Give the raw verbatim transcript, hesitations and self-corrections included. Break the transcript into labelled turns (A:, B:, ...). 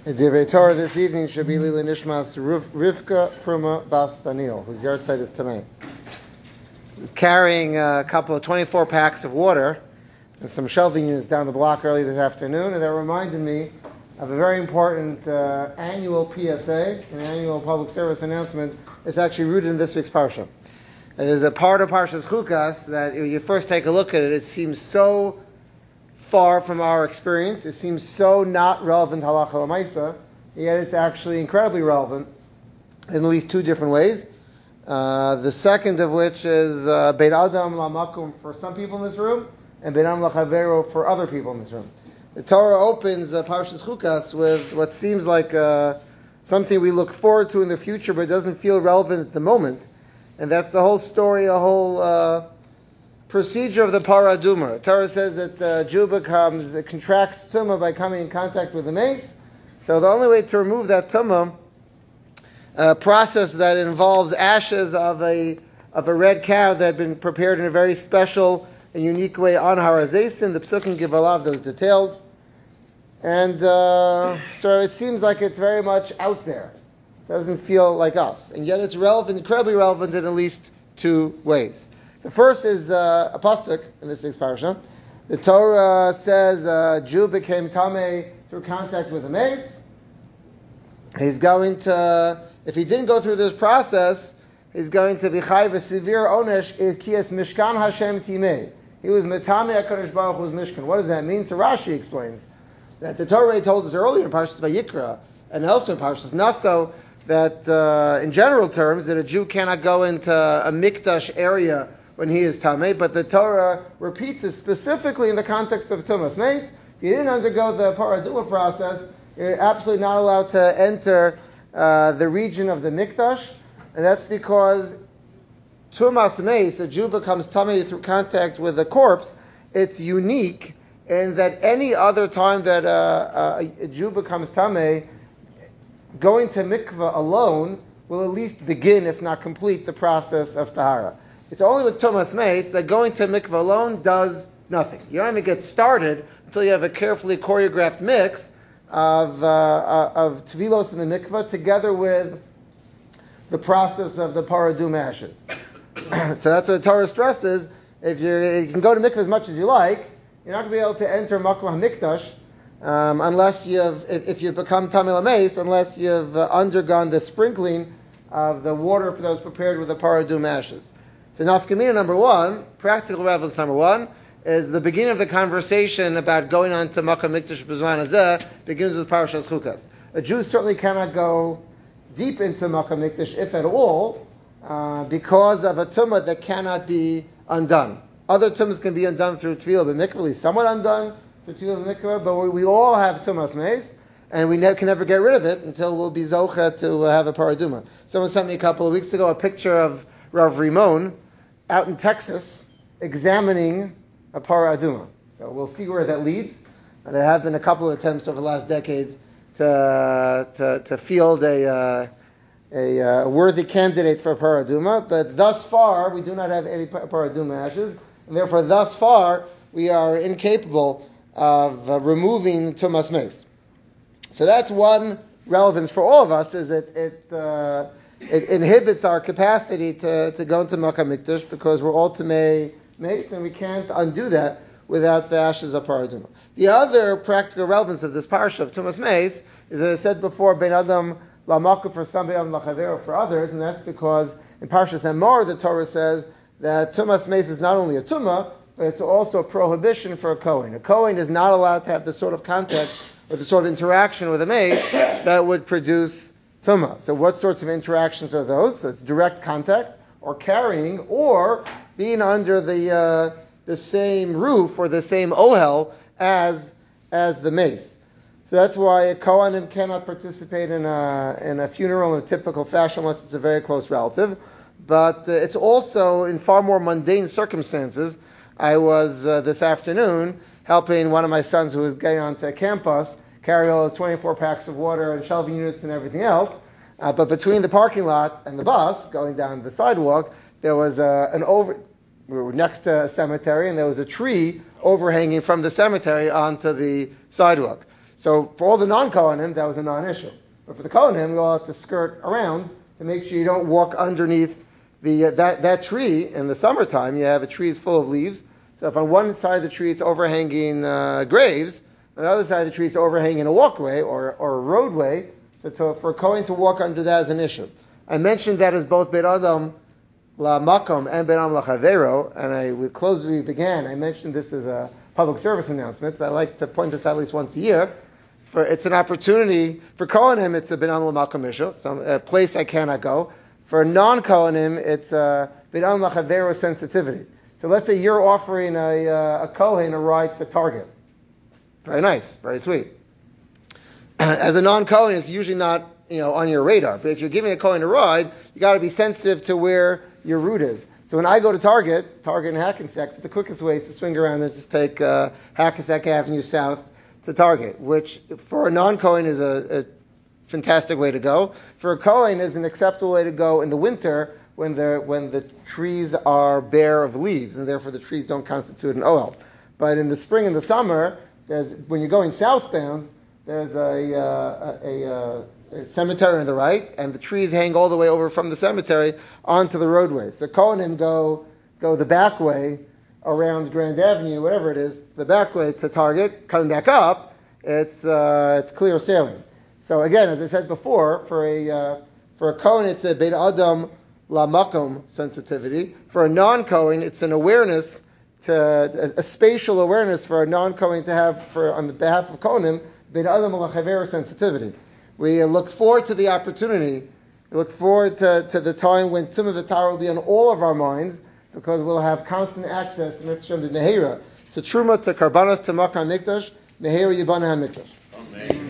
A: The Divrei Torah this evening should be Lila Nishmas Rivka Fruma Bas Daniel, whose yard site is tonight. He's carrying a couple of twenty-four packs of water and some shelving units down the block early this afternoon, and that reminded me of a very important uh, annual P S A, an annual public service announcement. It's actually rooted in this week's Parsha. It is a part of Parshas Chukas that when you first take a look at it, it seems so far from our experience. It seems so not relevant halacha l'maisa, yet it's actually incredibly relevant in at least two different ways. Uh, the second of which is uh, Bein Adam Lamakum for some people in this room, and Bein Adam Lachavero for other people in this room. The Torah opens uh, Parshas Chukas with what seems like uh, something we look forward to in the future, but doesn't feel relevant at the moment, and that's the whole story, the whole uh, procedure of the Parah Aduma. The Torah says that the Jew becomes, it contracts tumah by coming in contact with the mace. So the only way to remove that tumah, a process that involves ashes of a of a red cow that had been prepared in a very special and unique way on Har HaZeisin. The Psukim give a lot of those details. And uh, so it seems like it's very much out there. It doesn't feel like us. And yet it's relevant, incredibly relevant in at least two ways. The first is uh, a pasuk in this week's parasha. The Torah says a Jew became tamei through contact with a mace. He's going to, if he didn't go through this process, he's going to be chayv a severe onesh kias mishkan Hashem timei. He was metamei HaKadosh Baruch Hu's mishkan. What does that mean? So Rashi explains that the Torah told us earlier in Parshas Vayikra and also in Parshas Naso that uh, in general terms that a Jew cannot go into a mikdash area when he is tamei, but the Torah repeats it specifically in the context of tumas mace. If you didn't undergo the Parah Aduma process, you're absolutely not allowed to enter uh, the region of the mikdash, and that's because tumas mace, a Jew becomes tamei through contact with a corpse. It's unique in that any other time that uh, a, a Jew becomes tamei, going to mikveh alone will at least begin, if not complete, the process of tahara. It's only with tumas mace that going to mikveh alone does nothing. You don't even get started until you have a carefully choreographed mix of uh, of tevilos in the mikveh together with the process of the Parah Aduma ashes. So that's what the Torah stresses. If you you can go to mikveh as much as you like, you're not going to be able to enter makom hamikdash um, unless you've if, if you've become tamei mace, unless you've uh, undergone the sprinkling of the water that was prepared with the Parah Aduma ashes. So nafkamina number one, practical relevance number one, is the beginning of the conversation about going on to Makom Mikdash B'zman Hazeh begins with Parashas Chukas. A Jew certainly cannot go deep into Makom Mikdash, if at all, uh, because of a tumah that cannot be undone. Other tumas can be undone through Tefillah B'mikvah, somewhat undone through Tefillah B'mikvah, but we, we all have tumas mace, and we ne- can never get rid of it until we'll be zocha to uh, have a Parah Aduma. Someone sent me a couple of weeks ago a picture of Rav Rimon out in Texas examining a Parah Aduma. So we'll see where that leads. Uh, there have been a couple of attempts over the last decades to to, to field a, uh, a uh, worthy candidate for a Parah Aduma, but thus far we do not have any Parah Aduma ashes, and therefore thus far we are incapable of uh, removing tumas mace. So that's one relevance for all of us, is that it, uh, it inhibits our capacity to, to go into Makom Mikdash because we're all tamei mace, and we can't undo that without the ashes of Parah Aduma. The other practical relevance of this parsha of tumas mace is, as I said before, Bein Adam Lamakum for some, Bein Adam Lachavero for others, and that's because in Parshas Emor the Torah says that tumas mace is not only a tumah, but it's also a prohibition for a Kohen. A Kohen is not allowed to have the sort of contact or the sort of interaction with a mace that would produce tumah. So what sorts of interactions are those? So it's direct contact, or carrying, or being under the uh, the same roof or the same ohel as as the mace. So that's why a Kohanim cannot participate in a in a funeral in a typical fashion unless it's a very close relative. But uh, it's also in far more mundane circumstances. I was uh, this afternoon helping one of my sons who was getting onto campus carry all the twenty-four packs of water and shelving units and everything else. Uh, but between the parking lot and the bus going down the sidewalk, there was uh, an over. We were next to a cemetery, and there was a tree overhanging from the cemetery onto the sidewalk. So for all the non-Kohanim, that was a non-issue. But for the Kohanim, we all have to skirt around to make sure you don't walk underneath the uh, that, that tree. In the summertime, you have a tree is full of leaves. So if on one side of the tree it's overhanging uh, graves, on the other side of the tree it's overhanging a walkway or, or a roadway, so to, for a Kohen to walk under that is an issue. I mentioned that as both Beit Adam La Makom and Beit Adam La Chavero, and I we closed we began. I mentioned this as a public service announcement. I like to point this out at least once a year. For it's an opportunity for Kohanim, it's a Beit Adam La Makom issue, some a place I cannot go. For non-Kohanim, it's a Beit Adam La Chavero sensitivity. So let's say you're offering a, uh, a Kohen a ride to Target. Very nice, very sweet. As a non-Kohen, it's usually not, you know, on your radar. But if you're giving a Kohen a ride, you got to be sensitive to where your route is. So when I go to Target, Target and Hackensack, the quickest way is to swing around and just take uh, Hackensack Avenue South to Target, which for a non-Kohen is a, a fantastic way to go. For a Kohen is an acceptable way to go in the winter when the when the trees are bare of leaves, and therefore the trees don't constitute an ohel. But in the spring and the summer, there's, when you're going southbound, there's a, uh, a, a, a cemetery on the right, and the trees hang all the way over from the cemetery onto the roadway. So Kohanim go go the back way around Grand Avenue, whatever it is, the back way to Target, coming back up, it's uh, it's clear sailing. So again, as I said before, for a uh, for a Kohen, it's a Beit Adam La Makom sensitivity. For a non-Kohen, it's an awareness to a, a spatial awareness for a non-Kohen to have for on the behalf of Kohanim, Beit Adam La Chavero sensitivity. We uh, look forward to the opportunity. We look forward to, to the time when Tumah V'Tara will be on all of our minds, because we'll have constant access to Mehera, to Truma, to Karbanos, to Makan Mikdash, Mehera Yibana HaMikdash.